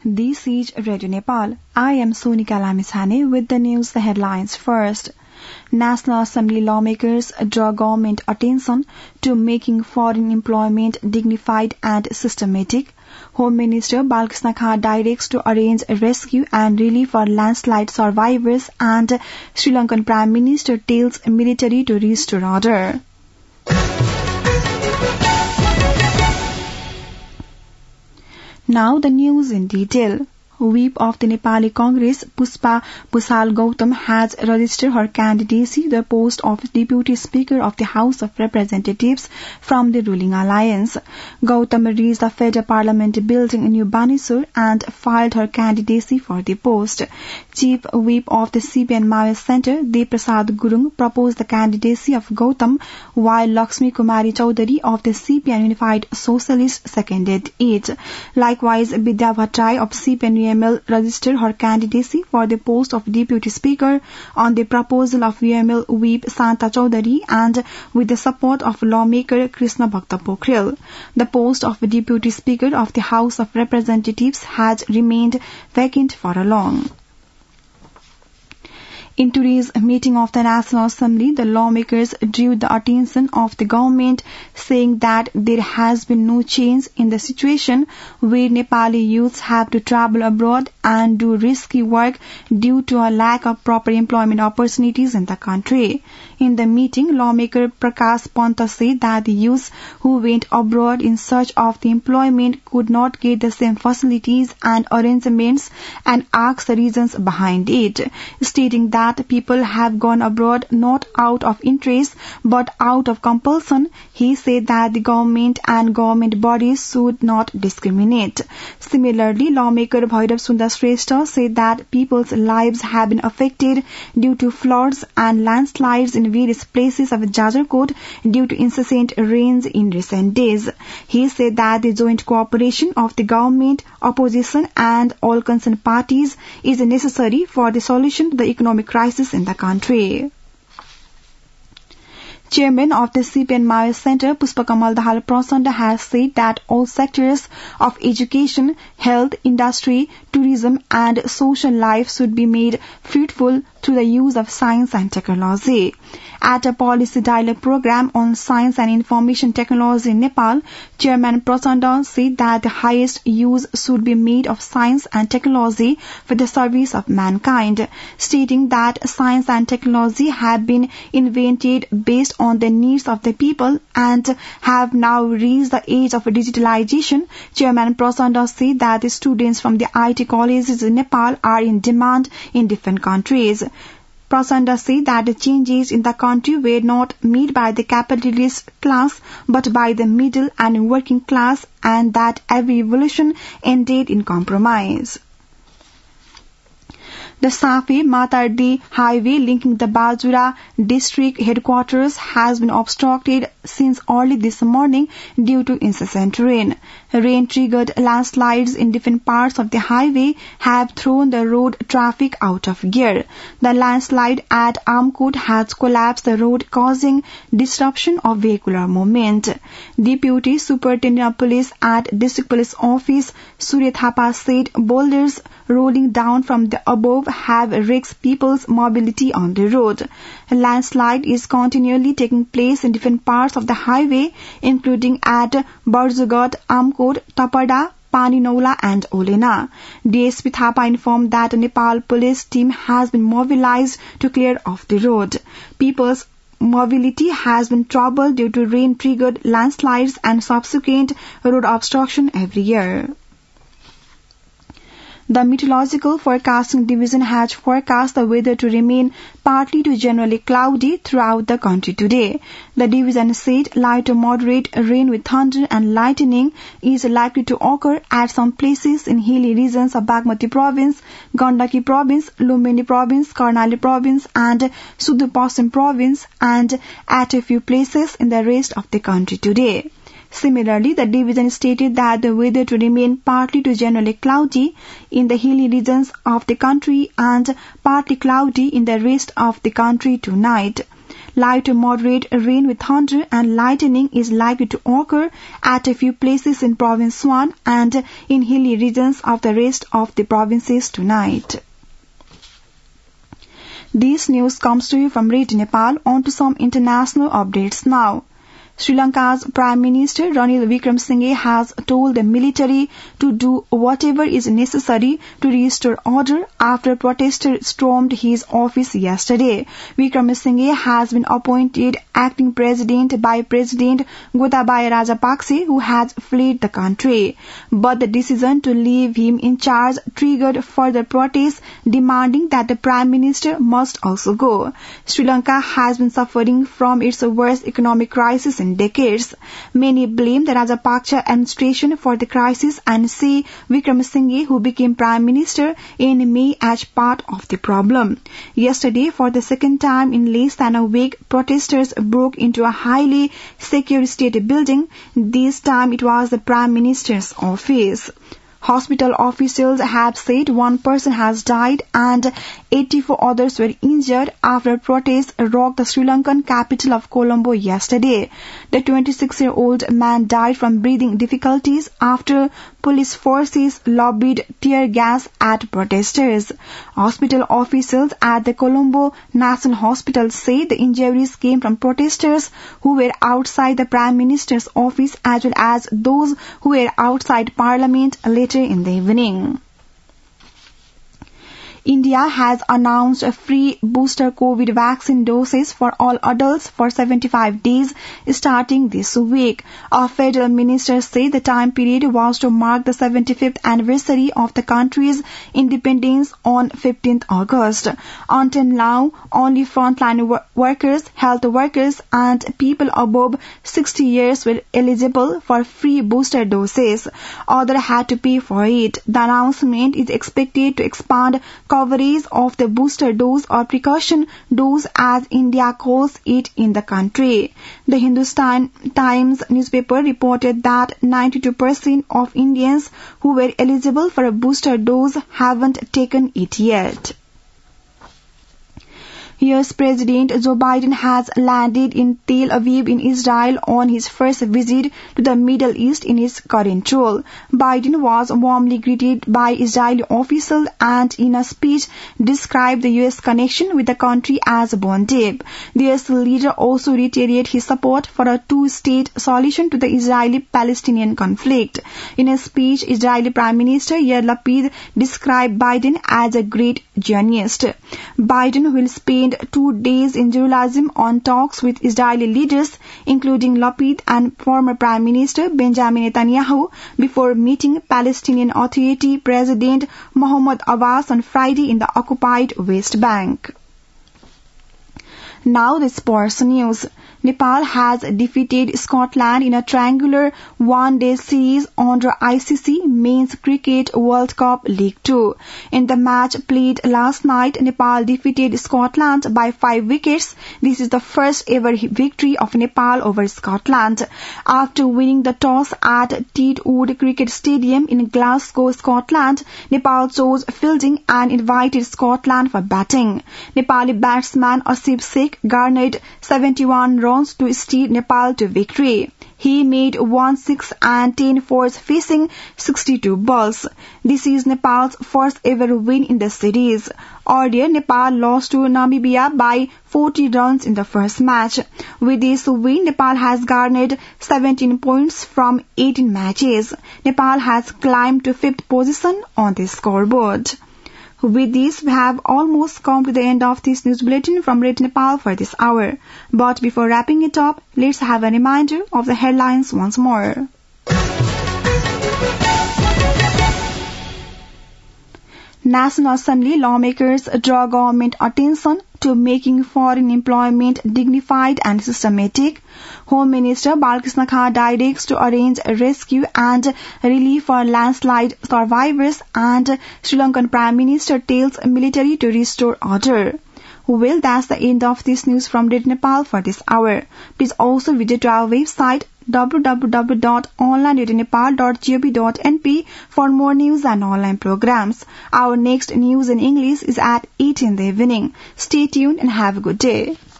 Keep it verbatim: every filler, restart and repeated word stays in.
This is Radio Nepal. I am Sonika Lamichhane with the news, the headlines first. National Assembly lawmakers draw government attention to making foreign employment dignified and systematic. Home Minister Balkrishna Kha directs to arrange rescue and relief for landslide survivors, and Sri Lankan Prime Minister tells military to restore order. Now the news in detail. Whip of the Nepali Congress, Puspa Bhusal Gautam, has registered her candidacy to the post of Deputy Speaker of the House of Representatives from the ruling alliance. Gautam reached the Federal Parliament building in New Baneswar and filed her candidacy for the post. Chief Whip of the C P I Maoist Centre, Dev Prasad Gurung, proposed the candidacy of Gautam, while Lakshmi Kumari Chaudhary of the C P I Unified Socialist seconded it. Likewise, Vidya Bhattarai of C P I U M L registered her candidacy for the post of Deputy Speaker on the proposal of U M L Whip Santa Chaudhary and with the support of lawmaker Krishna Bhakta Pokhrel. The post of Deputy Speaker of the House of Representatives has remained vacant for a long. In today's meeting of the National Assembly, the lawmakers drew the attention of the government, saying that there has been no change in the situation where Nepali youths have to travel abroad and do risky work due to a lack of proper employment opportunities in the country. In the meeting, lawmaker Prakash Panta said that the youths who went abroad in search of the employment could not get the same facilities and arrangements and asked the reasons behind it, stating that that people have gone abroad not out of interest but out of compulsion. He said that the government and government bodies should not discriminate. Similarly, lawmaker Bhairav Sundar Shrestha said that people's lives have been affected due to floods and landslides in various places of Jajarkot due to incessant rains in recent days. He said that the joint cooperation of the government, opposition and all concerned parties is necessary for the solution to the economic crisis in the country. Chairman of the C P I Maoist Centre, Pushpakamal Dahal Prachanda, has said that all sectors of education, health, industry, tourism and social life should be made fruitful through the use of science and technology. At a policy dialogue program on science and information technology in Nepal, Chairman Prachanda said that the highest use should be made of science and technology for the service of mankind, stating that science and technology have been invented based on the needs of the people and have now reached the age of digitalization. Chairman Prachanda said that the students from the I T colleges in Nepal are in demand in different countries. Prachanda said that the changes in the country were not made by the capitalist class but by the middle and working class, and that every revolution ended in compromise. The Safi Matardi highway linking the Bajura district headquarters has been obstructed since early this morning due to incessant rain. Rain-triggered landslides in different parts of the highway have thrown the road traffic out of gear. The landslide at Amkot has collapsed the road, causing disruption of vehicular movement. Deputy Superintendent of Police at District Police Office, Surya Thapa, said boulders rolling down from the above have risked people's mobility on the road. A landslide is continually taking place in different parts of the highway, including at Barzugat, Amkot, Tapada, Paninaula and Olena. D S P Thapa informed that a Nepal police team has been mobilized to clear off the road. People's mobility has been troubled due to rain-triggered landslides and subsequent road obstruction every year. The Meteorological Forecasting Division has forecast the weather to remain partly to generally cloudy throughout the country today. The division said light to moderate rain with thunder and lightning is likely to occur at some places in hilly regions of Bagmati Province, Gandaki Province, Lumbini Province, Karnali Province and Sudur Paschim Province, and at a few places in the rest of the country today. Similarly, the division stated that the weather to remain partly to generally cloudy in the hilly regions of the country and partly cloudy in the rest of the country tonight. Light to moderate rain with thunder and lightning is likely to occur at a few places in Province one and in hilly regions of the rest of the provinces tonight. This news comes to you from Radio Nepal. On to some international updates now. Sri Lanka's Prime Minister Ranil Wickremesinghe has told the military to do whatever is necessary to restore order after protesters stormed his office yesterday. Wickremesinghe has been appointed acting president by President Gotabaya Rajapakse, who has fled the country. But the decision to leave him in charge triggered further protests demanding that the Prime Minister must also go. Sri Lanka has been suffering from its worst economic crisis in decades. Many blame the Rajapaksa administration for the crisis and say Wickremesinghe, who became Prime Minister in May, as part of the problem. Yesterday, for the second time in less than a week, protesters broke into a highly secure state building. This time it was the Prime Minister's office. Hospital officials have said one person has died and eighty-four others were injured after protests rocked the Sri Lankan capital of Colombo yesterday. The twenty-six-year-old man died from breathing difficulties after police forces lobbied tear gas at protesters. Hospital officials at the Colombo National Hospital say the injuries came from protesters who were outside the Prime Minister's office as well as those who were outside Parliament later in the evening. India has announced a free booster COVID vaccine doses for all adults for seventy-five days starting this week. A federal minister said the time period was to mark the seventy-fifth anniversary of the country's independence on fifteenth August. Until now, only frontline wor- workers, health workers and people above sixty years were eligible for free booster doses. Others had to pay for it. The announcement is expected to expand coverage of the booster dose or precaution dose as India calls it in the country. The Hindustan Times newspaper reported that ninety-two percent of Indians who were eligible for a booster dose haven't taken it yet. U S President Joe Biden has landed in Tel Aviv in Israel on his first visit to the Middle East in his current role. Biden was warmly greeted by Israeli officials and in a speech described the U S connection with the country as bone deep. The U S leader also reiterated his support for a two-state solution to the Israeli-Palestinian conflict. In a speech, Israeli Prime Minister Yair Lapid described Biden as a great Zionist. Biden will spend two days in Jerusalem on talks with Israeli leaders, including Lapid and former Prime Minister Benjamin Netanyahu, before meeting Palestinian Authority President Mahmoud Abbas on Friday in the occupied West Bank. Now the sports news. Nepal has defeated Scotland in a triangular one-day series under I C C Men's Cricket World Cup League two. In the match played last night, Nepal defeated Scotland by five wickets. This is the first ever victory of Nepal over Scotland. After winning the toss at Teatwood Cricket Stadium in Glasgow, Scotland, Nepal chose fielding and invited Scotland for batting. Nepali batsman Asif Sheikh garnered seventy-one runs to steer Nepal to victory. He made one six and ten fours facing sixty-two balls. This is Nepal's first ever win in the series. Earlier, Nepal lost to Namibia by forty runs in the first match. With this win, Nepal has garnered seventeen points from eighteen matches. Nepal has climbed to fifth position on the scoreboard. With this, we have almost come to the end of this news bulletin from Radio Nepal for this hour. But before wrapping it up, let's have a reminder of the headlines once more. National Assembly lawmakers draw government attention to making foreign employment dignified and systematic. Home Minister Balkrishna Kha directs to arrange rescue and relief for landslide survivors, and Sri Lankan Prime Minister tells military to restore order. Well, that's the end of this news from Radio Nepal for this hour. Please also visit our website w w w dot online radio nepal dot gov dot n p for more news and online programs. Our next news in English is at eight in the evening. Stay tuned and have a good day.